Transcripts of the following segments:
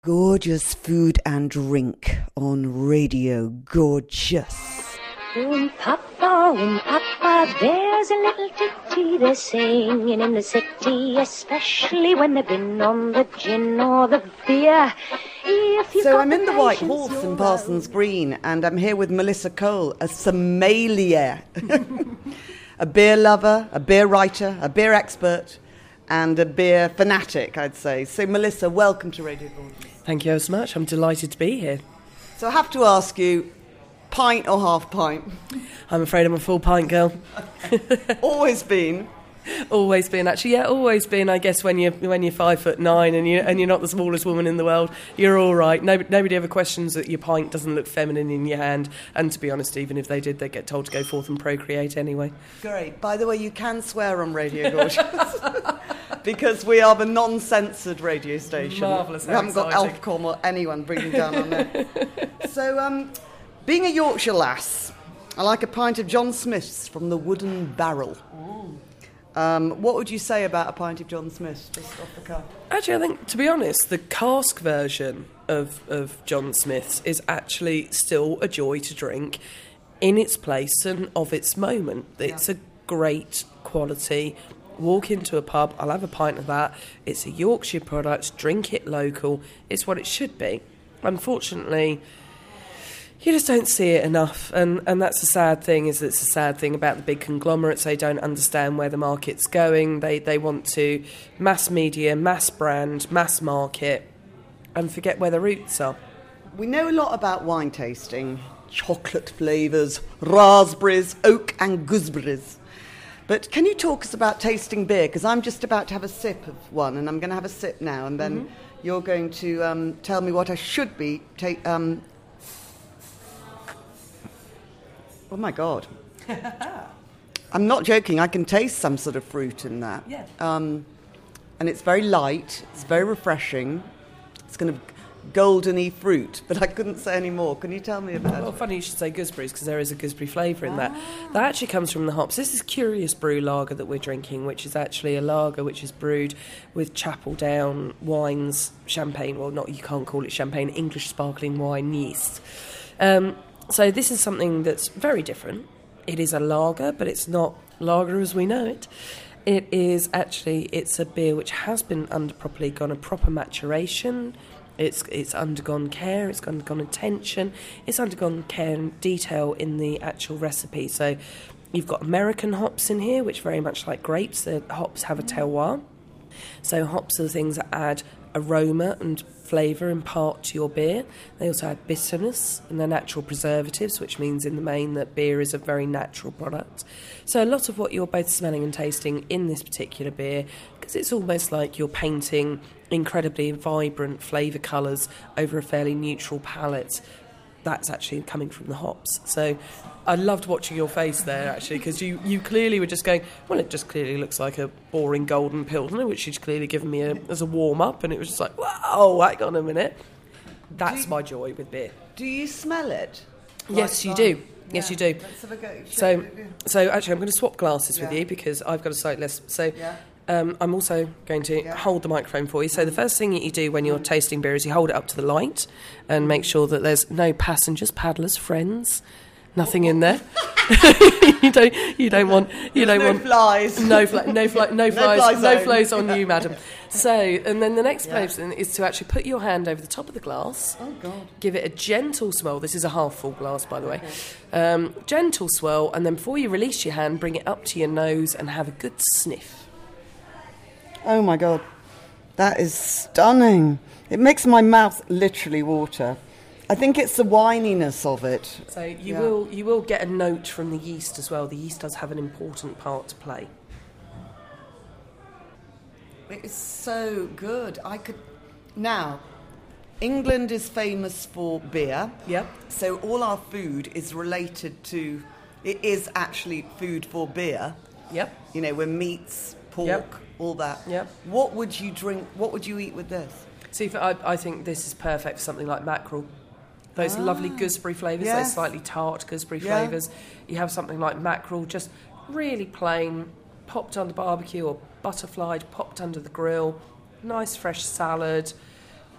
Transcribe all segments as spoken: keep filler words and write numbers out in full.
Gorgeous food and drink on Radio Gorgeous. Um, Papa, um, Papa, there's a little titty they're singing in the city, especially when they've been on the gin or the beer. So I'm in the White Horse in Parsons Green, and I'm here with Melissa Cole, a sommelier, a beer lover, a beer writer, a beer expert, and a beer fanatic, I'd say. So Melissa, welcome to Radio Gorgeous. Thank you so much. I'm delighted to be here. So I have to ask you, pint or half pint? I'm afraid I'm a full pint girl. Always been. Always been, actually. Yeah, always been. I guess when you're when you're five foot nine and you and you're not the smallest woman in the world, you're all right. Nobody, nobody ever questions that your pint doesn't look feminine in your hand. And to be honest, even if they did, they get told to go forth and procreate anyway. Great. By the way, you can swear on Radio Gorgeous. Because we are the non-censored radio station. Marvellous. We haven't got Alfcom or anyone breathing down on it. So, um, being a Yorkshire lass, I like a pint of John Smith's from the Wooden Barrel. Um, what would you say about a pint of John Smith's, just off the cuff? Actually, I think, to be honest, the cask version of, of John Smith's is actually still a joy to drink in its place and of its moment. It's yeah. a great quality. Walk into a pub, I'll have a pint of that. It's a Yorkshire product, drink it local. It's what it should be. Unfortunately, you just don't see it enough, and, and that's a sad thing. Is it's a sad thing about the big conglomerates. They don't understand where the market's going. They they want to mass media, mass brand, mass market, and forget where the roots are. We know a lot about wine tasting, chocolate flavours, raspberries, oak and gooseberries. But can you talk us about tasting beer? Because I'm just about to have a sip of one, and I'm going to have a sip now, and then mm-hmm. you're going to um, tell me what I should be ta- um Oh, my God. I'm not joking. I can taste some sort of fruit in that. Yeah. Um, and it's very light. It's very refreshing. It's kind of golden-y fruit, but I couldn't say any more. Can you tell me about well, it? Well, funny you should say gooseberries, because there is a gooseberry flavour in that. That actually comes from the hops. This is Curious Brew lager that we're drinking, which is actually a lager which is brewed with Chapel Down wines, champagne. Well, not you can't call it champagne, English sparkling wine yeast. Um... So this is something that's very different. It is a lager, but it's not lager as we know it. It is actually, it's a beer which has been under properly gone a proper maturation. It's it's undergone care, it's undergone attention, it's undergone care and detail in the actual recipe. So you've got American hops in here, which very much like grapes, the hops have a terroir. So hops are the things that add aroma and flavour impart to your beer. They also add bitterness, and they're natural preservatives, which means in the main that beer is a very natural product. So a lot of what you're both smelling and tasting in this particular beer, because it's almost like you're painting incredibly vibrant flavour colours over a fairly neutral palette, that's actually coming from the hops. So I loved watching your face there, actually, because you, you clearly were just going, well, it just clearly looks like a boring golden pilsner, which she's clearly given me a, as a warm-up, and it was just like, whoa, hang on a minute. That's you, my joy with beer. Do you smell it? Yes, like you on, do. Yes, yeah. you do. Let's have a go. So, so actually, I'm going to swap glasses yeah. with you, because I've got a slightly less... So. Yeah. Um, I'm also going to yeah. hold the microphone for you. So the first thing that you do when you're tasting beer is you hold it up to the light and make sure that there's no passengers, paddlers, friends, nothing in there. you don't. You don't want. You there's don't no want flies. No fly, No fly, No no flies. fly No zone. flows on you, madam. So, and then the next yeah. person is to actually put your hand over the top of the glass. Oh God! Give it a gentle swirl. This is a half full glass, by the way. Okay. Um, gentle swirl, and then before you release your hand, bring it up to your nose and have a good sniff. Oh my God, that is stunning. It makes my mouth literally water. I think it's the wininess of it. So you yeah. will you will get a note from the yeast as well. The yeast does have an important part to play. It is so good. I could now. England is famous for beer. Yep. So all our food is related to. It is actually food for beer. Yep. You know, we're meats, pork. Yep. All that. Yep. What would you drink? What would you eat with this? See, for, I, I think this is perfect for something like mackerel. Those ah. lovely gooseberry flavours, yes. those slightly tart gooseberry yeah. flavours. You have something like mackerel, just really plain, popped under barbecue or butterflied, popped under the grill. Nice fresh salad.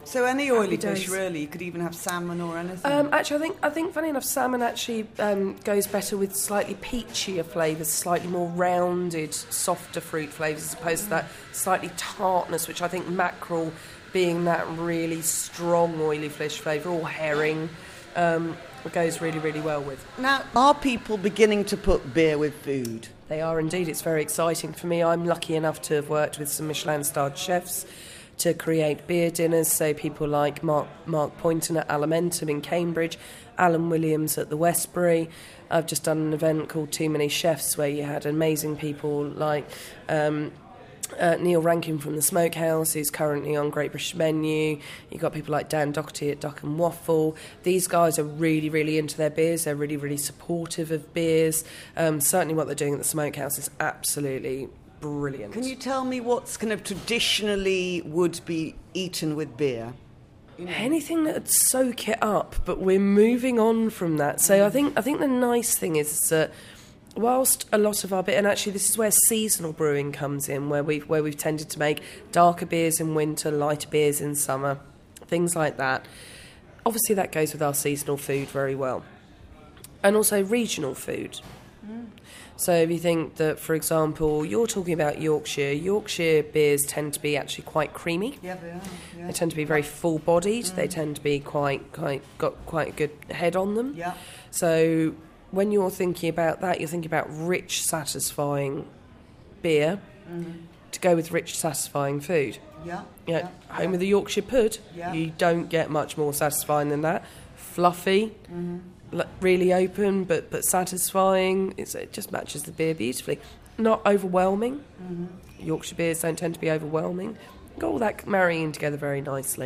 So any oily Happy fish, days. really? You could even have salmon or anything. Um, actually, I think I think funny enough, salmon actually um, goes better with slightly peachier flavours, slightly more rounded, softer fruit flavours, as opposed to that slightly tartness, which I think mackerel, being that really strong oily fish flavour, or herring, um, goes really, really well with. Now, are people beginning to put beer with food? They are indeed. It's very exciting for me. I'm lucky enough to have worked with some Michelin-starred chefs to create beer dinners, so people like Mark, Mark Poynton at Alimentum in Cambridge, Alan Williams at the Westbury. I've just done an event called Too Many Chefs, where you had amazing people like um, uh, Neil Rankin from the Smokehouse, who's currently on Great British Menu. You've got people like Dan Doherty at Duck and Waffle. These guys are really, really into their beers. They're really, really supportive of beers. Um, certainly what they're doing at the Smokehouse is absolutely brilliant. Can you tell me what's kind of traditionally would be eaten with beer? Anything that would soak it up, but we're moving on from that. So I think I think the nice thing is that whilst a lot of our beer, and actually this is where seasonal brewing comes in, where we've where we've tended to make darker beers in winter, lighter beers in summer, things like that. Obviously that goes with our seasonal food very well, and also regional food. Mm. So if you think that, for example, you're talking about Yorkshire, Yorkshire beers tend to be actually quite creamy. Yeah, they are. Yeah. They tend to be very full-bodied. Mm. They tend to be quite, quite got quite a good head on them. Yeah. So when you're thinking about that, you're thinking about rich, satisfying beer mm. to go with rich, satisfying food. Yeah. You know, yeah. home yeah. of the Yorkshire pud. Yeah. You don't get much more satisfying than that. Fluffy. Mm-hmm. Really open but but satisfying. It's, it just matches the beer beautifully. Not overwhelming. Mm-hmm. Yorkshire beers don't tend to be overwhelming. Got all that marrying together very nicely.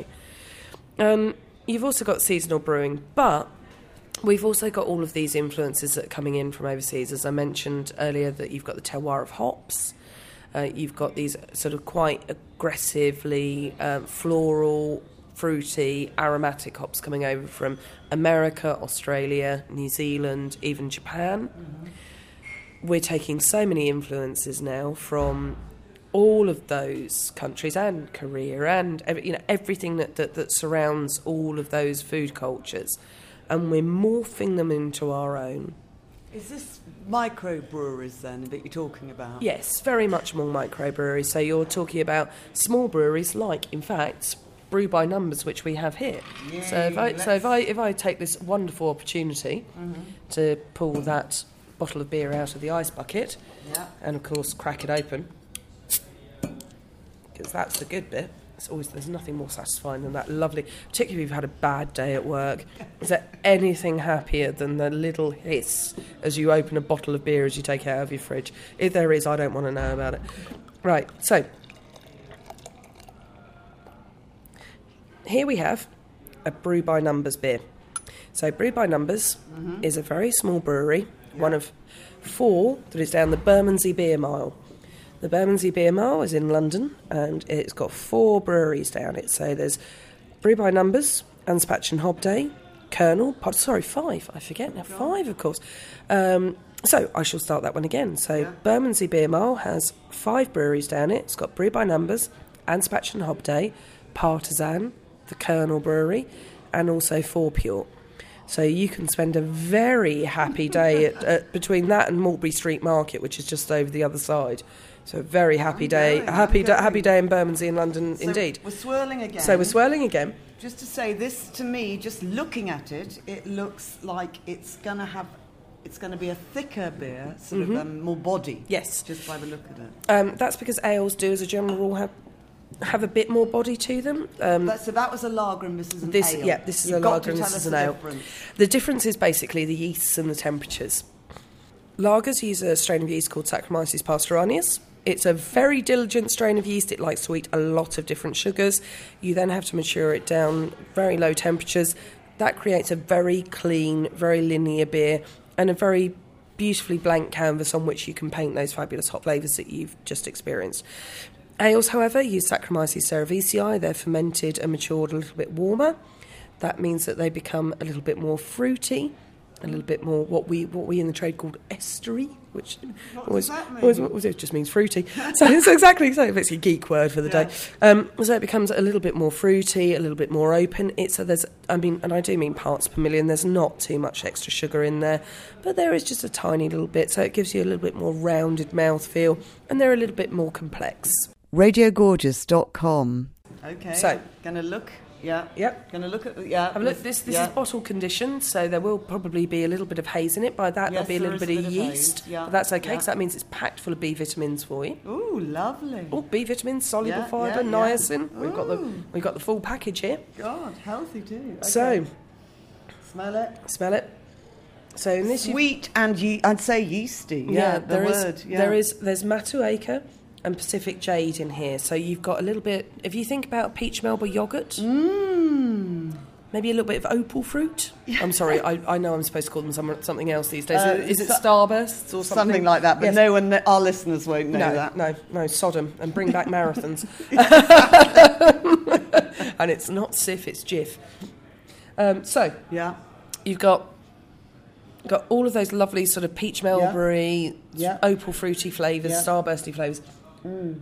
Um, you've also got seasonal brewing, but we've also got all of these influences that are coming in from overseas. As I mentioned earlier, that you've got the terroir of hops. Uh, you've got these sort of quite aggressively uh, floral, fruity, aromatic hops coming over from America, Australia, New Zealand, even Japan. Mm-hmm. We're taking so many influences now from all of those countries, and Korea, and you know everything that, that, that surrounds all of those food cultures, and we're morphing them into our own. Is this microbreweries then that you're talking about? Yes, very much more microbreweries. So you're talking about small breweries like, in fact, Brew by Numbers, which we have here. Yay, so if I so if I if I take this wonderful opportunity mm-hmm. to pull that bottle of beer out of the ice bucket, yeah. and of course crack it open, because that's the good bit. It's always there's nothing more satisfying than that lovely, particularly if you've had a bad day at work. Is there anything happier than the little hiss as you open a bottle of beer as you take it out of your fridge? If there is, I don't want to know about it. Right, so here we have a Brew by Numbers beer. So Brew by Numbers mm-hmm. is a very small brewery, yeah. one of four that is down the Bermondsey Beer Mile. The Bermondsey Beer Mile is in London, and it's got four breweries down it. So there's Brew by Numbers, Anspach and Hobday, Colonel, sorry, five, I forget now, five of course. Um, so I shall start that one again. So yeah. Bermondsey Beer Mile has five breweries down it. It's got Brew by Numbers, Anspach and Hobday, Partisan, the Colonel Brewery, and also Four Pure. So you can spend a very happy day at, at, between that and Maltby Street Market, which is just over the other side. So a very happy day, a happy da- happy day in Bermondsey in London, so indeed. We're swirling again. So we're swirling again. Just to say, this to me, just looking at it, it looks like it's going to have, it's going to be a thicker beer, sort mm-hmm. of um, more body. Yes. Just by the look of it. Um, that's because ales do, as a general rule, have have a bit more body to them. Um, but, so that was a lager and this is an this, ale. Yeah, this is You've a lager and this is an ale. Difference. The difference is basically the yeasts and the temperatures. Lagers use a strain of yeast called Saccharomyces pastoranius. It's a very diligent strain of yeast. It likes to eat a lot of different sugars. You then have to mature it down very low temperatures. That creates a very clean, very linear beer and a very beautifully blank canvas on which you can paint those fabulous hop flavours that you've just experienced. Ales, however, use Saccharomyces cerevisiae. They're fermented and matured a little bit warmer. That means that they become a little bit more fruity. a little bit more what we what we in the trade called estery, which What always, does that mean? always, always it just means fruity. So it's exactly so. It's a geek word for the Yeah. day. Um, so it becomes a little bit more fruity, a little bit more open. It's a, there's I mean, and I do mean parts per million. There's not too much extra sugar in there, but there is just a tiny little bit. So it gives you a little bit more rounded mouthfeel, and they're a little bit more complex. radio gorgeous dot com. Okay. So- gonna look. Yeah. Yep. Gonna look at yeah. Have a look. This this yeah. is bottle conditioned, so there will probably be a little bit of haze in it. By that, Yes, there'll be a there little is bit, a of bit of yeast. haze, yeah, But that's okay, yeah. because that means it's packed full of B vitamins for you. Ooh, lovely. Oh, B vitamins, soluble Yeah, fibre, yeah, yeah. niacin. We've got the Ooh. we've got the full package here. God, healthy too. Okay. So smell it. smell it. So in this, you- Sweet and ye- I'd say yeasty. Yeah, yeah, the there is word. Yeah. there is there's Matueka and Pacific Jade in here. So you've got a little bit. If you think about peach Melba yogurt. Mmm. Maybe a little bit of opal fruit. I'm sorry, I, I know I'm supposed to call them some, something else these days. Uh, is it so- Starbursts or something? Something like that, but Yes. no one, our listeners won't know No, that. no, no, Sodom, and bring back marathons. And it's not Sif, it's Jif. Um, so Yeah. you've got got all of those lovely sort of peach mulberry, Yeah. opal fruity flavours, Yeah. starbursty flavours. And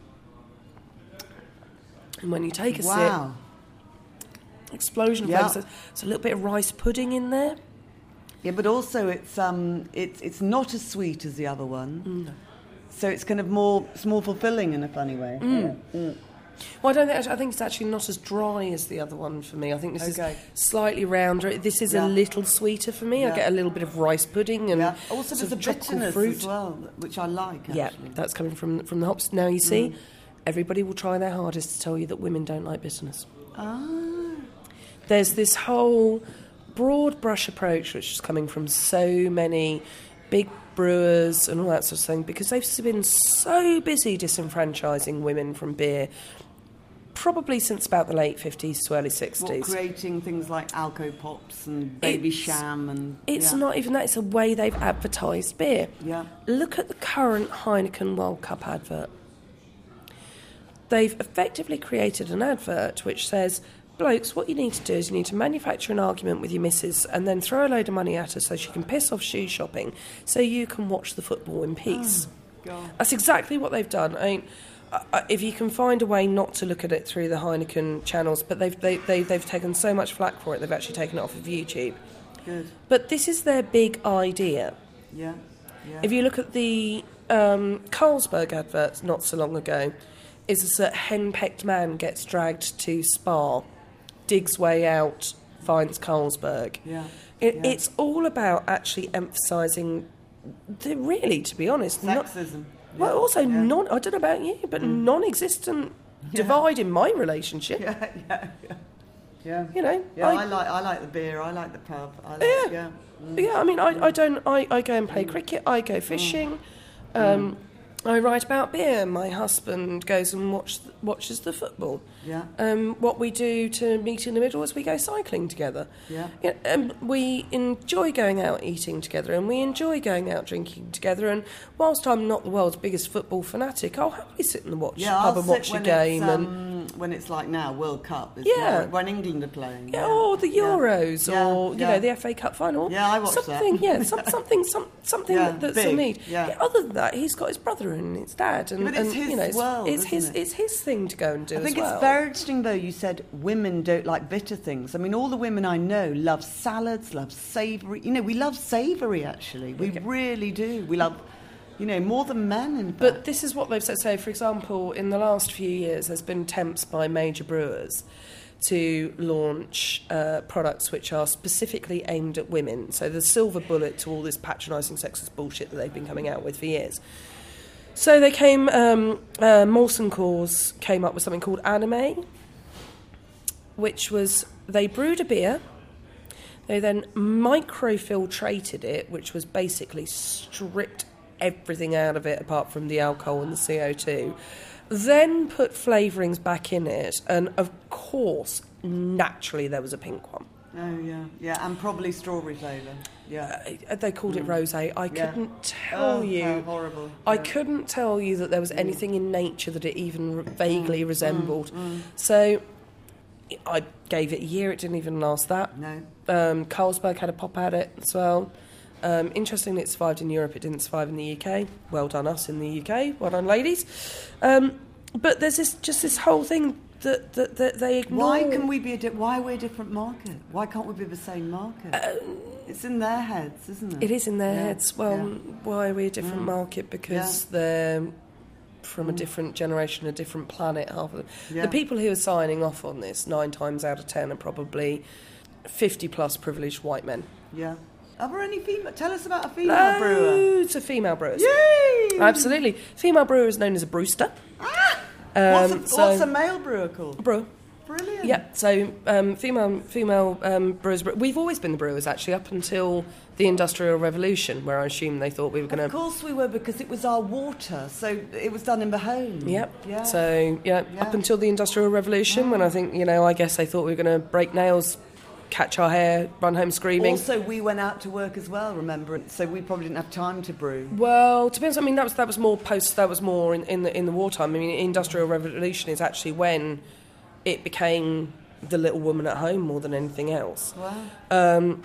when you take a Wow. sip, explosion of Yeah. flavours. There's a little bit of rice pudding in there. Yeah, but also it's um it's it's not as sweet as the other one. So it's kind of more it's more fulfilling in a funny way. Mm. Well, I don't think I think it's actually not as dry as the other one for me. I think this Okay. is slightly rounder. This is Yeah. a little sweeter for me. I Yeah. get a little bit of rice pudding and Yeah. Also, sort there's a of tropical bitterness fruit. as well, which I like. Actually. Yeah, that's coming from from the hops. Now you see, everybody will try their hardest to tell you that women don't like bitterness. Ah. There's this whole broad brush approach which is coming from so many big brewers and all that sort of thing, because they've been so busy disenfranchising women from beer, probably since about the late fifties to early What, sixties. creating things like Alco Pops and Baby It's- Sham and It's yeah. not even that, it's the way they've advertised beer. Yeah. Look at the current Heineken World Cup advert. They've effectively created an advert which says, blokes, what you need to do is you need to manufacture an argument with your missus and then throw a load of money at her so she can piss off shoe shopping so you can watch the football in peace. God. That's exactly what they've done. I mean, uh, if you can find a way not to look at it through the Heineken channels, but they've, they, they, they've taken so much flack for it, they've actually taken it off of YouTube. Good. But this is their big idea. Yeah. Yeah. If you look at the um, Carlsberg adverts not so long ago, is that henpecked man gets dragged to Spa, digs way out, finds Carlsberg. Yeah. It, Yeah. It's all about actually emphasising, the, really, to be honest, not, Sexism. well, Yeah. also Yeah. Mm. non. I don't know about you, but non-existent divide in my relationship. Yeah, yeah, yeah. Yeah. You know, Yeah, I- I, like I like the beer. I like the pub. I like, Yeah. yeah. Yeah, I mean, I, I don't. I, I go and play cricket. I go fishing. Um, I write about beer. My husband goes and watch, watches the football. Yeah. Um, what we do to meet in the middle is we go cycling together. Yeah. Yeah, and we enjoy going out eating together, and we enjoy going out drinking together. And whilst I'm not the world's biggest football fanatic, I'll happily sit in the watch Yeah, pub I'll and watch sit a when game. it's, and um, when it's like now World Cup. It's Yeah. more when England are playing. Yeah, or the Euros, Yeah, or you yeah. know the F A Cup final. Yeah, I watched that. something. Yeah, some, something, some, something Yeah, that, that's a big, need. yeah. Other than that, he's got his brother and his dad, and, Yeah, but it's and his you know, it's, world, it's isn't his, it? it's his thing to go and do I think as well. it's very interesting, though, you said women don't like bitter things. I mean, all the women I know love salads, love savoury. You know, we love savoury, actually. We Okay. really do. We love, you know, more than men, in fact. But this is what they've said. So, for example, in the last few years, there's been attempts by major brewers to launch uh, products which are specifically aimed at women. So the silver bullet to all this patronising sexist bullshit that they've been coming out with for years. So they came, um, uh, Molson Coors came up with something called Anime, which was, they brewed a beer, they then microfiltrated it, which was basically stripped everything out of it apart from the alcohol and the C O two, then put flavourings back in it, and of course, naturally there was a pink one. Oh, yeah. Yeah, and probably strawberry flavour. Yeah. Uh, They called it rosé. I Yeah. couldn't tell Oh, you. how horrible. I Yeah. couldn't tell you that there was anything in nature that it even vaguely Mm, resembled. So I gave it a year, it didn't even last that. No. Um, Carlsberg had a pop at it as well. Um, interestingly, it survived in Europe, it didn't survive in the U K. Well done us in the U K, well done ladies. Um, but there's this just this whole thing that, that, that they ignore. Why can we be a di- why are we a different market? Why can't we be the same market? Uh, it's in their heads, isn't it? It is in their Yeah, heads. Well, yeah. why are we a different Mm. market? Because Yeah. they're from a Mm. different generation, a different planet. Half of them. Yeah. The people who are signing off on this, nine times out of ten, are probably fifty-plus privileged white men. Yeah. Are there any female? Tell us about a female brewer. Loads of female brewers. Yay! Absolutely. Female brewer is known as a brewster. Ah! Um, what's, a, so- what's a male brewer called? Brewer. Brilliant. Yeah, so um, female female um, brewers. We've always been the brewers, actually, up until the Industrial Revolution, where I assume they thought we were going Of to. course we were, because it was our water, so it was done in the home. Yep. Yeah. So yeah, Yeah. up until the Industrial Revolution, when I think you know, I guess they thought we were going to break nails, catch our hair, run home screaming. Also, we went out to work as well, remember? So we probably didn't have time to brew. Well, to be honest, I mean that was that was more post. That was more in, in the in the wartime. I mean, Industrial Revolution is actually when it became the little woman at home more than anything else. Wow. Um,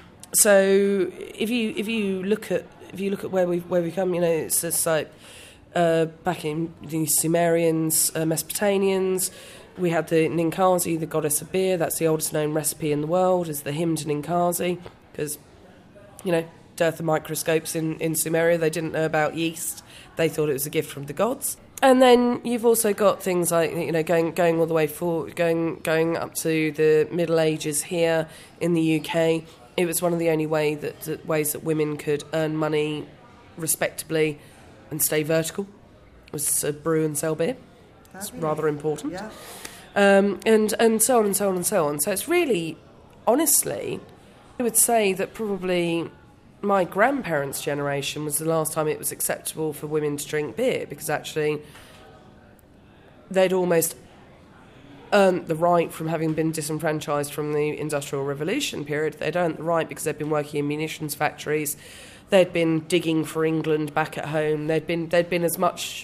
so if you if you look at if you look at where we where we come, you know, it's just like uh, back in the Sumerians, uh, Mesopotamians. We had the Ninkasi, the goddess of beer. That's the oldest known recipe in the world, is the hymn to Ninkasi, because, you know, dearth of microscopes in, in Sumeria, they didn't know about yeast. They thought it was a gift from the gods. And then you've also got things like, you know, going going all the way forward, going going up to the Middle Ages here in the U K. It was one of the only way that, that ways that women could earn money respectably and stay vertical, was to brew and sell beer. It's Fabulous. rather important. Yeah. Um, and, and so on and so on and so on. So it's really, honestly, I would say that probably my grandparents' generation was the last time it was acceptable for women to drink beer, because actually they'd almost earned the right from having been disenfranchised from the Industrial Revolution period. They'd earned the right because they'd been working in munitions factories. They'd been digging for England back at home. They'd been they'd been as much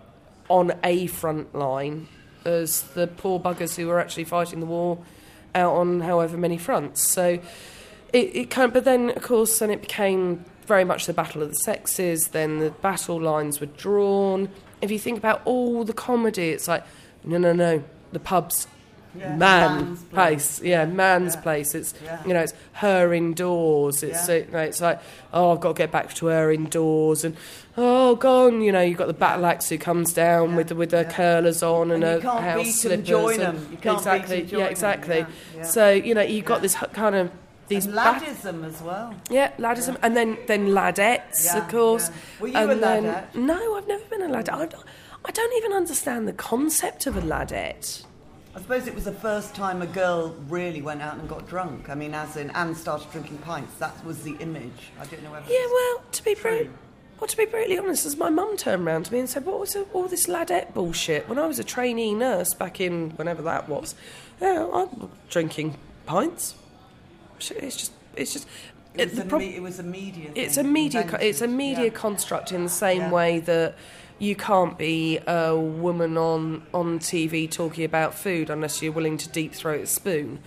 on a front line as the poor buggers who were actually fighting the war out on however many fronts. So it, it kind of, but then of course then it became very much the battle of the sexes. Then the battle lines were drawn. If you think about all the comedy, it's like no no no the pub's Yeah, man man's place. place. Yeah, man's Yeah. place. It's Yeah. you know, it's her indoors. It's Yeah. you know, it's like, oh, I've got to get back to her indoors, and oh, gone. You know, you've got the battle axe who comes down Yeah. with the, with her Yeah. curlers on and, And you her can't house beat 'em, slippers. join and- 'em. You can't beat 'em, exactly. join yeah, 'em. exactly. Yeah, yeah. So you know, you've got Yeah. this h- kind of these And bat- laddism as well. yeah, laddism, and then then ladettes, Yeah, of course. yeah. Were you and a then, ladette? No, I've never been a ladette. I, I don't even understand the concept of a ladette. I suppose it was the first time a girl really went out and got drunk. I mean, as in, and started drinking pints. That was the image. I don't know whether Yeah, it's well, to be true. brutally, well, to be brutally honest, as my mum turned round to me and said, "What was all this ladette bullshit?" When I was a trainee nurse back in whenever that was, yeah, I'm drinking pints. Shit, It's just, it's just. It was, the a, prob- me- it was a media it's thing, a media, co- invented. it's a media Yeah. construct in the same Yeah. way that you can't be a woman on on T V talking about food unless you're willing to deep throat a spoon.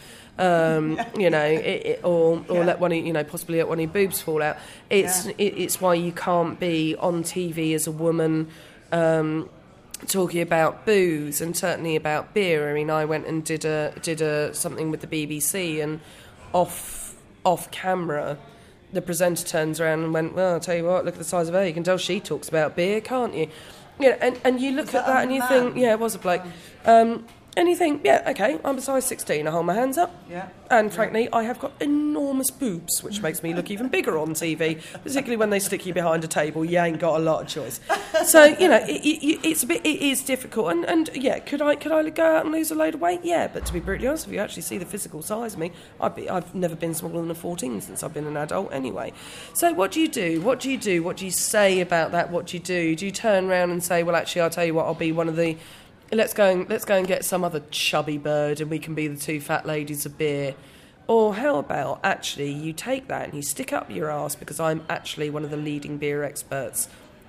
Um, you know, it, it, or or Yeah. let one of, you know, possibly let one of your boobs fall out. It's Yeah. it, it's why you can't be on T V as a woman um, talking about booze, and certainly about beer. I mean, I went and did a did a something with the B B C, and off off camera, the presenter turns around and went, "Well, I'll tell you what, look at the size of her. You can tell she talks about beer, can't you?" You know, and, and you look Was at that that a and you man? think, yeah, it was a bloke. Um, and you think, yeah, okay, I'm a size sixteen, I hold my hands up. Yeah. And frankly, I have got enormous boobs, which makes me look even bigger on T V, particularly when they stick you behind a table. You ain't got a lot of choice. So, you know, it, it, it's a bit, it is difficult. And, and yeah, could I could I go out and lose a load of weight? Yeah, but to be brutally honest, if you actually see the physical size of me, I'd be, I've never been smaller than a fourteen since I've been an adult anyway. So what do you do? What do you do? What do you say about that? What do you do? Do you turn around and say, well, actually, I'll tell you what, I'll be one of the... Let's go and let's go and get some other chubby bird, and we can be the two fat ladies of beer. Or how about actually you take that and you stick up your arse, because I'm actually one of the leading beer experts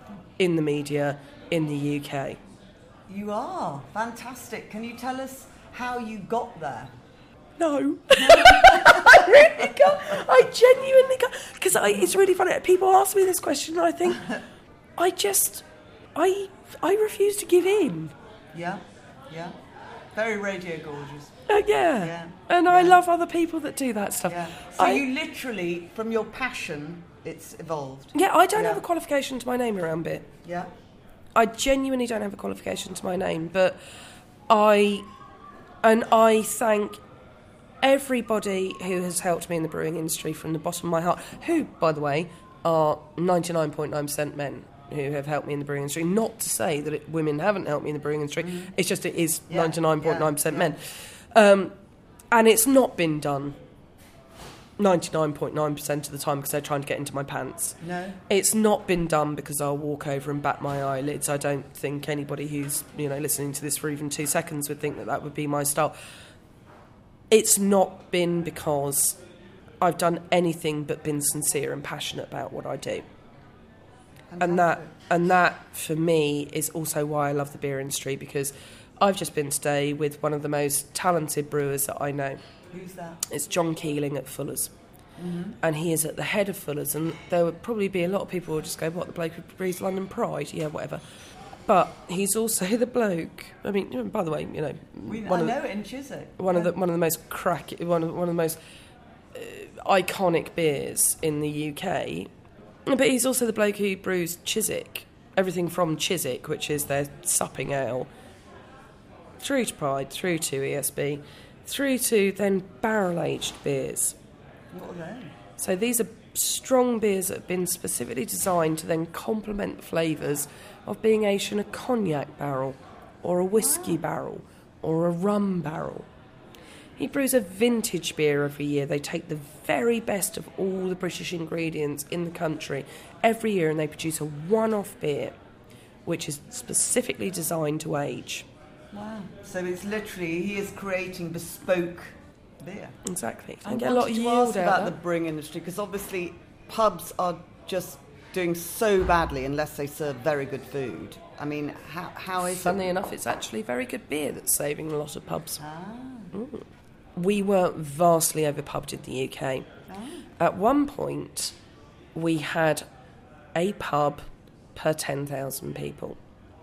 in the media in the U K. You are fantastic. Can you tell us how you got there? no. I really can't. I genuinely can't. Because it's really funny. People ask me this question and I think, I just, I, I refuse to give in. Yeah, yeah. Very radio gorgeous. Uh, yeah. Yeah. And yeah. I love other people that do that stuff. Yeah. So I, you literally, from your passion, it's evolved. Yeah, I don't Yeah. have a qualification to my name around beer. Yeah. I genuinely don't have a qualification to my name, but I, and I thank everybody who has helped me in the brewing industry from the bottom of my heart, who, by the way, are ninety-nine point nine percent men who have helped me in the brewing industry. Not to say that it, women haven't helped me in the brewing industry, mm. it's just it is yeah. ninety-nine point nine percent yeah. men. Um, and it's not been done ninety-nine point nine percent of the time because they're trying to get into my pants. No. It's not been done because I'll walk over and bat my eyelids. I don't think anybody who's, you know, listening to this for even two seconds would think that that would be my style. It's not been because I've done anything but been sincere and passionate about what I do. Fantastic. And that, and that for me is also why I love the beer industry, because I've just been today with one of the most talented brewers that I know. Who's that? It's John Keeling at Fuller's. Mm-hmm. And he is at the head of Fuller's, and there would probably be a lot of people who would just go, what, the bloke who brews London Pride? Yeah, whatever. But he's also the bloke, I mean, by the way, you know... We, one I of know the, it in Chiswick. One, yeah. of the, one of the most crack... One of, one of the most uh, iconic beers in the U K. But he's also the bloke who brews Chiswick. Everything from Chiswick, which is their supping ale, through to Pride, through to E S B, through to then barrel-aged beers. What are they? So these are strong beers that have been specifically designed to then complement the flavours of being aged in a cognac barrel or a whiskey wow. barrel or a rum barrel. He brews a vintage beer every year. They take the very best of all the British ingredients in the country every year and they produce a one-off beer which is specifically designed to age. Wow. So it's literally, he is creating bespoke beer. Exactly. I get a lot of to yield ask out about there. the brewing industry, because obviously pubs are just doing so badly unless they serve very good food. I mean, how how is Funnily it? enough, it's actually very good beer that's saving a lot of pubs. Ah. Mm. We were vastly overpubbed in the U K. Ah. At one point, we had a pub per ten thousand people.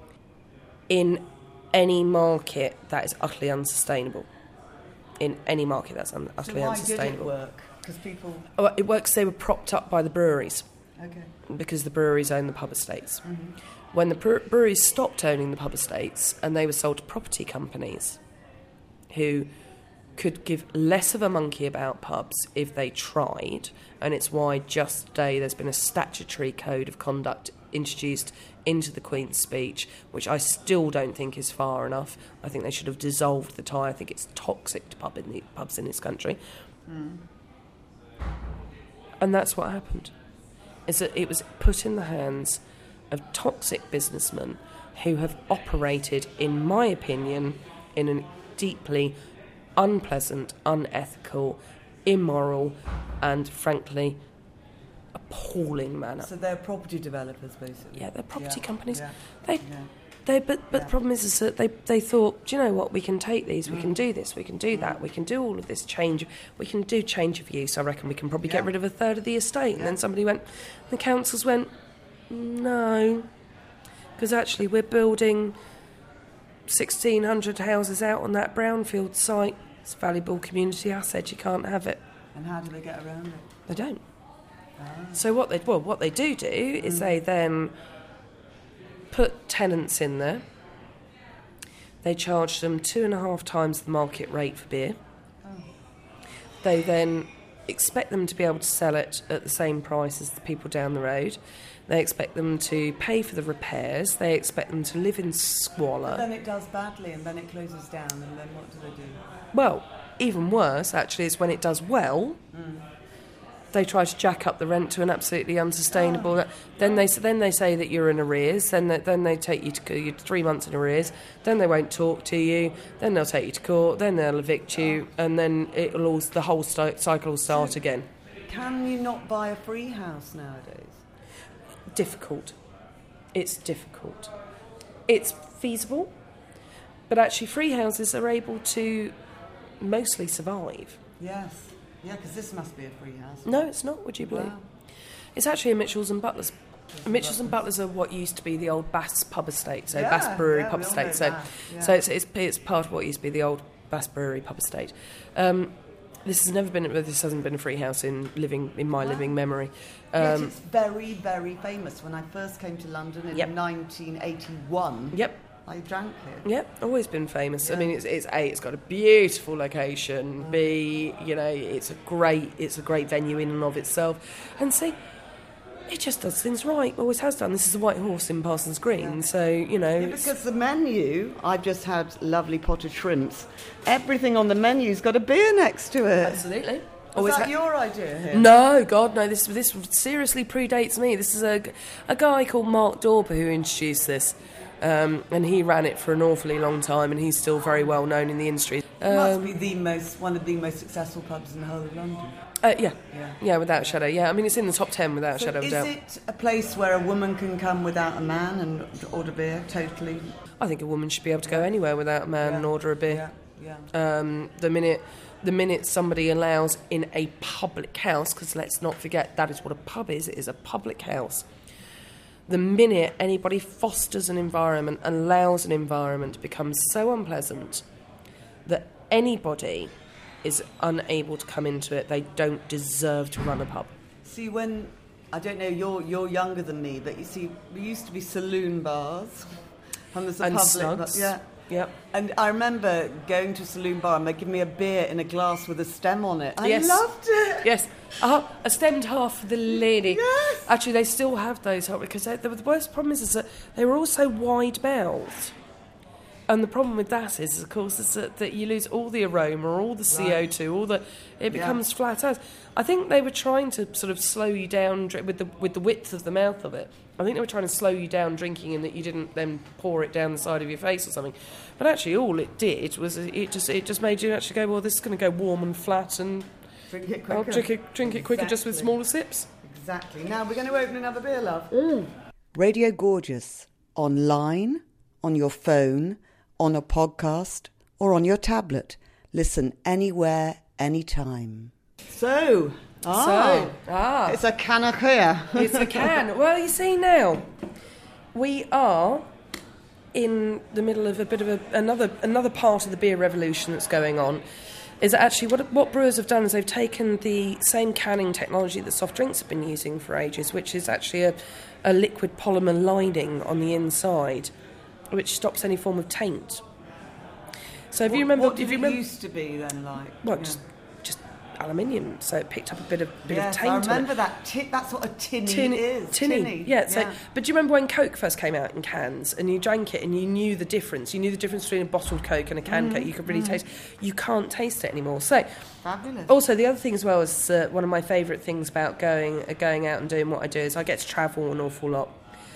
In any market, that is utterly unsustainable. In any market, that's un- utterly so why unsustainable. Did it work? Because people. Oh, it works. They were propped up by the breweries. Okay. Because the breweries own the pub estates. Mm-hmm. When the bre- breweries stopped owning the pub estates and they were sold to property companies who could give less of a monkey about pubs if they tried, and it's why just today there's been a statutory code of conduct introduced into the Queen's speech, which I still don't think is far enough. I think they should have dissolved the tie. I think it's toxic to pub in the, pubs in this country. Mm. And that's what happened. Is that it was put in the hands of toxic businessmen who have operated, in my opinion, in a deeply unpleasant, unethical, immoral, and frankly, appalling manner. So they're property developers, basically. Yeah, they're property yeah. companies. Yeah. They, yeah. they, but but yeah. the problem is, is that they they thought, do you know what? We can take these, we mm. can do this, we can do mm. that, we can do all of this change. We can do change of use. I reckon we can probably yeah. get rid of a third of the estate. Yeah. And then somebody went, the councils went, no, because actually we're building sixteen hundred houses out on that brownfield site. It's a valuable community asset. You can't have it. And how do they get around it? They don't. Ah. So what they well, what they do do mm. is they then put tenants in there. They charge them two and a half times the market rate for beer. Oh. They then expect them to be able to sell it at the same price as the people down the road. They expect them to pay for the repairs. They expect them to live in squalor. But then it does badly, and then it closes down, and then what do they do? Well, even worse, actually, is when it does well, mm. they try to jack up the rent to an absolutely unsustainable... Oh. Then they then they say that you're in arrears. Then they, then they take you to you're three months in arrears. Then they won't talk to you. Then they'll take you to court. Then they'll evict you, oh. and then it'll all the whole st- cycle will start so again. Can you not buy a free house nowadays? Difficult. It's difficult. It's feasible, but actually free houses are able to mostly survive. Yes. Yeah, because this must be a free house. No, it's not, would you believe? Wow. It's actually a Mitchells and Butlers. Mitchells and Butlers are what used to be the old Bass pub estate, so Yeah, Bass Brewery yeah, pub we all estate. know So, that, yeah. so it's, it's it's part of what used to be the old Bass Brewery pub estate. Um, this has never been. This hasn't been a free house in living in my Wow. living memory. Yes, Um, it's very, very famous. When I first came to London in Yep. nineteen eighty-one, yep. I drank it. Yeah, always been famous. I Yeah. mean, it's, it's A, it's got a beautiful location. B, you know, it's a great, it's a great venue in and of itself. And C, it just does things right. Always has done. This is a White Horse in Parsons Green, Yeah. so you know. Yeah, it's- because the menu, I've just had lovely potted shrimps. Everything on the menu's got a beer next to it. absolutely. Was Always that ha- your idea here? No, God, no. This this seriously predates me. This is a, a guy called Mark Dorper who introduced this. Um, and he ran it for an awfully long time, and he's still very well known in the industry. It must Um, be the most, one of the most successful pubs in the whole of London. uh, yeah. Yeah. yeah, without a shadow. Yeah, I mean, it's in the top ten without a So shadow of a is doubt. it a place where a woman can come without a man and order beer? Totally. I think a woman should be able to go anywhere without a man Yeah. and order a beer. Yeah, yeah. Um, the minute, the minute somebody allows in a public house, because let's not forget that is what a pub is. It is a public house. The minute anybody fosters an environment and allows an environment to become so unpleasant that anybody is unable to come into it, they don't deserve to run a pub. See, when, I don't know, you're you're younger than me, but you see, there used to be saloon bars. And there's a And public snugs. Yeah. Yep. And I remember going to a saloon bar and they'd give me a beer in a glass with a stem on it. I Yes. loved it. Yes, uh, a stemmed half for the lady. Yes. Actually, they still have those because they, the worst problem is, is that they were all so wide mouthed. And the problem with that is, of course, is that, that you lose all the aroma, all the C O two, all the it becomes flat out. I think they were trying to sort of slow you down dr- with the with the width of the mouth of it. I think they were trying to slow you down drinking, and that you didn't then pour it down the side of your face or something. But actually, all it did was it just it just made you actually go, well, this is going to go warm and flat, and Drink it I'll quicker. drink it drink it quicker just with Exactly. smaller sips. Exactly. Now we're going to open another beer, love. Radio Gorgeous. Online, on your phone, on a podcast, or on your tablet. Listen anywhere, anytime. So, ah, So, ah. it's a canachia. It's a can. Well, you see now, we are in the middle of a bit of a, another another part of the beer revolution that's going on. Is that actually what what brewers have done is they've taken the same canning technology that soft drinks have been using for ages, which is actually a, a liquid polymer lining on the inside, which stops any form of taint. So if you remember, what did if you it remember, used to be then, like? well, Yeah. just just aluminium, so it picked up a bit of bit Yes, of taint I on it. remember that. Ti- that's what a tinny Tinny, is. tinny, yeah. So, yeah. but do you remember when Coke first came out in cans, and you drank it, and you knew the difference? You knew the difference between a bottled Coke and a canned Coke. You could really taste. You can't taste it anymore. So, Fabulous. also the other thing as well is uh, one of my favourite things about going uh, going out and doing what I do is I get to travel an awful lot,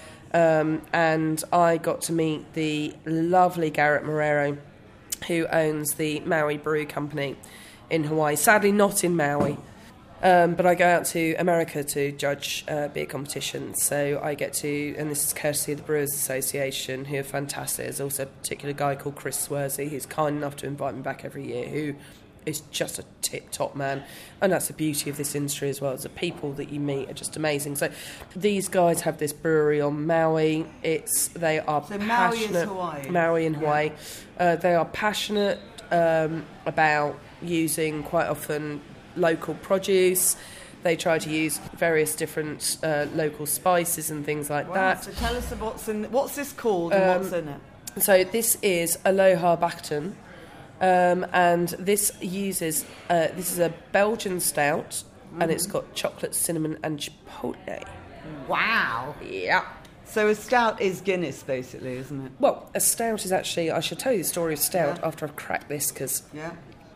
um, and I got to meet the lovely Garrett Morero, who owns the Maui Brew Company in Hawaii. Sadly, not in Maui. Um, but I go out to America to judge uh, beer competitions, so I get to, and this is courtesy of the Brewers Association, who are fantastic. There's also a particular guy called Chris Swersey, who's kind enough to invite me back every year, who is just a tip-top man. And that's the beauty of this industry as well, is the people that you meet are just amazing. So these guys have this brewery on Maui. It's They are So Maui is passionate. Hawaii. Maui in Hawaii. Uh, they are passionate um, about using, quite often, local produce. They try to use various different uh, local spices and things like Wow, that. so tell us what's in. What's this called and Um, what's in it? So this is Aloha Bacton, um, and this uses uh, this is a Belgian stout, and it's got chocolate, cinnamon, and chipotle. Wow. Yeah. So a stout is Guinness, basically, isn't it? Well, a stout is actually. I should tell you the story of stout Yeah. after I've cracked this, because Yeah.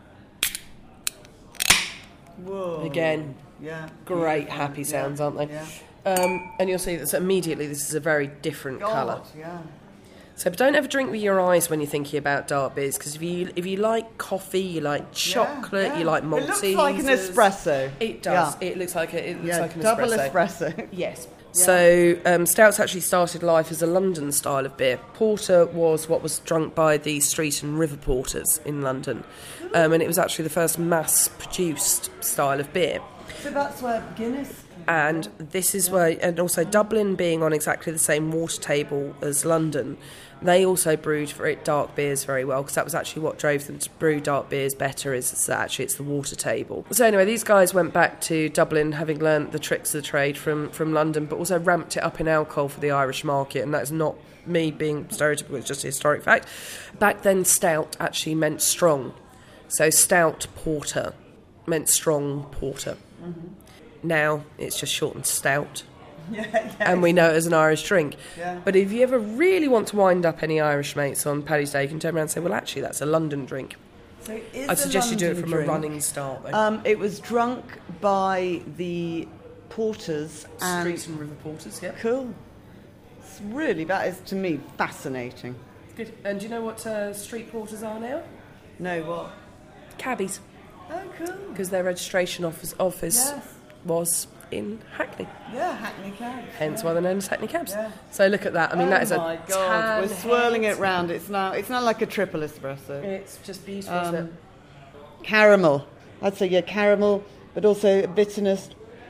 Whoa. again, Yeah. great Beautiful. happy Yeah. sounds, aren't they? Yeah. Um, and you'll see that so immediately this is a very different God, colour. yeah. So, but don't ever drink with your eyes when you're thinking about dark beers, because if you if you like coffee, you like chocolate, Yeah, yeah. you like Maltesers. It looks like an espresso. It does. Yeah. It looks like a, it looks Yeah, like an double espresso. espresso. Yes. So um, stouts actually started life as a London style of beer. Porter was what was drunk by the street and river porters in London, um, and it was actually the first mass-produced style of beer. So that's where Guinness... And this is where, and also Dublin being on exactly the same water table as London, they also brewed for it dark beers very well, because that was actually what drove them to brew dark beers better, is that actually it's the water table. So anyway, these guys went back to Dublin having learnt the tricks of the trade from, from London, but also ramped it up in alcohol for the Irish market, and that's not me being stereotypical, it's just a historic fact. Back then, stout actually meant strong. So stout porter meant strong porter. Mm-hmm. Now it's just shortened stout, yeah, yeah, and we know it as an Irish drink. Yeah. But if you ever really want to wind up any Irish mates on Paddy's Day, you can turn around and say, well, actually, that's a London drink. So it is I'd suggest you do it from drink. a running start. Um, it was drunk by the porters and... Street and river porters, yeah. Cool. It's really, that is, to me, fascinating. Good. And do you know what uh, street porters are now? No, what? Cabbies. Oh, cool. Because their registration office, office yes. was in Hackney. Yeah, Hackney cabs. Hence yeah. why they're known as Hackney cabs. Yeah. So look at that. I mean, oh that is a my God. We're swirling head. it round. It's now. It's not like a triple espresso. It's just beautiful, um, isn't it? Caramel. I'd say yeah, caramel, but also a bitterness.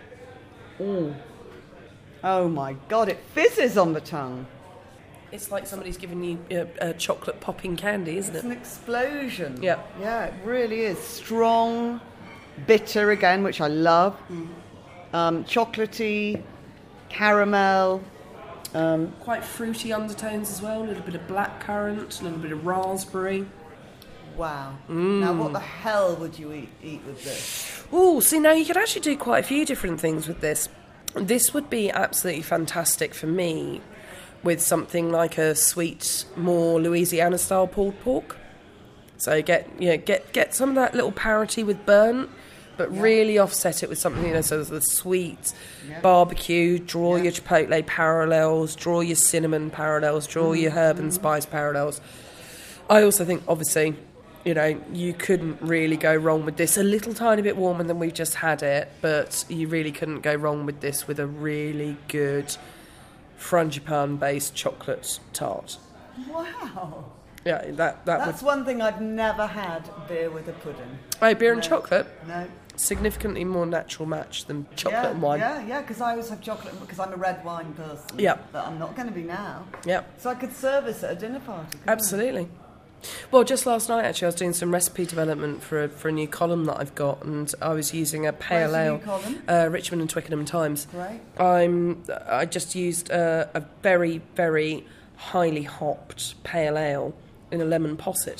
Mm. Oh my God! It fizzes on the tongue. It's like somebody's giving you a, a chocolate popping candy, isn't it's it? It's an explosion. Yeah. Yeah, it really is. Strong, bitter again, which I love. Mm. Um, chocolatey, caramel. Um, Quite fruity undertones as well. A little bit of blackcurrant, a little bit of raspberry. Wow. Mm. Now, what the hell would you eat, eat with this? Oh, see, now you could actually do quite a few different things with this. This would be absolutely fantastic for me with something like a sweet, more Louisiana-style pulled pork. So get you know get get some of that little parity with burnt, but yeah. really offset it with something, you know, so the sweet yeah. barbecue. Draw yeah. your chipotle parallels, draw your cinnamon parallels, draw mm. your herb and spice parallels. I also think, obviously, you know, you couldn't really go wrong with this. A little tiny bit warmer than we've just had it, but you really couldn't go wrong with this with a really good frangipane-based chocolate tart. Wow. Yeah, that, that That's would... one thing I've never had, beer with a pudding. Oh, beer no. and chocolate? No. Significantly more natural match than chocolate yeah, and wine. Yeah, yeah, because I always have chocolate, because I'm a red wine person. Yeah. But I'm not going to be now. Yeah. So I could service at a dinner party. Absolutely. I? Well, just last night, actually, I was doing some recipe development for a, for a new column that I've got, and I was using a pale Where's the ale. new column? Uh, Richmond and Twickenham Times. Right. I'm. I just used a, a very, very highly hopped pale ale in a lemon posset,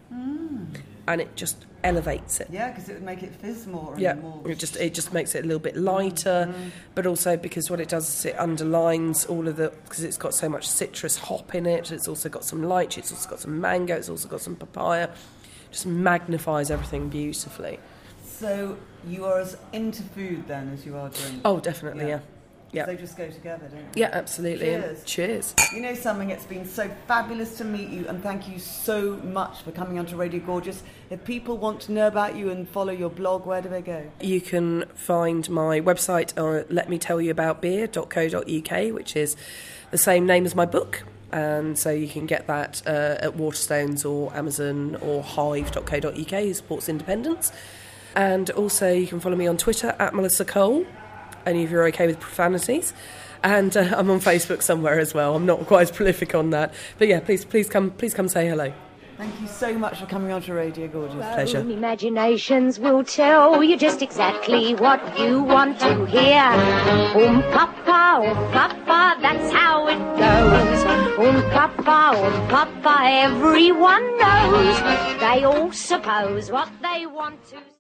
mm. and it just elevates it. Yeah, because it would make it fizz more. And yeah, more. it just it just makes it a little bit lighter, mm. but also because what it does is it underlines all of the, because it's got so much citrus hop in it. It's also got some lychee. It's also got some mango. It's also got some papaya. Just magnifies everything beautifully. So you are as into food then as you are drink? Oh, definitely, yeah. Yeah. They just go together, don't they? Yeah, absolutely. Cheers. Cheers. You know something, it's been so fabulous to meet you, and thank you so much for coming onto Radio Gorgeous. If people want to know about you and follow your blog, where do they go? You can find my website on let me tell you about beer dot co dot uk, which is the same name as my book. And so you can get that uh, at Waterstones or Amazon or hive dot co dot uk, who supports independence. And also you can follow me on Twitter at Melissa Cole. And if you're okay with profanities, and uh, I'm on Facebook somewhere as well. I'm not quite as prolific on that, but yeah, please, please come, please come say hello. Thank you so much for coming on to Radio Gorgeous. Pleasure. Imaginations will tell you just exactly what you want to hear. Um papa, um papa, that's how it goes. Um papa, um papa, everyone knows. They all suppose what they want to.